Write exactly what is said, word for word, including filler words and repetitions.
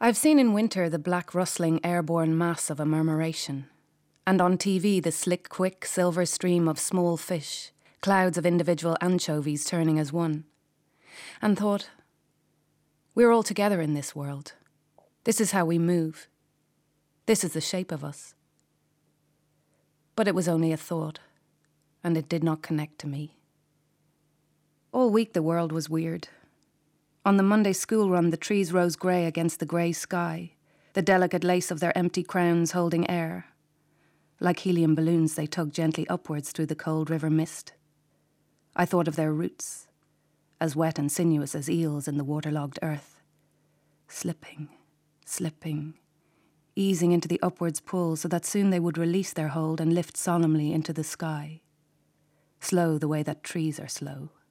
I've seen in winter the black rustling airborne mass of a murmuration, and on T V the slick, quick, silver stream of small fish, clouds of individual anchovies turning as one, and thought, we're all together in this world. This is how we move. This is the shape of us. But it was only a thought, and it did not connect to me. All week the world was weird. On the Monday school run, the trees rose grey against the grey sky, the delicate lace of their empty crowns holding air. Like helium balloons, they tugged gently upwards through the cold river mist. I thought of their roots, as wet and sinuous as eels in the waterlogged earth, slipping, slipping, easing into the upwards pull so that soon they would release their hold and lift solemnly into the sky, slow the way that trees are slow.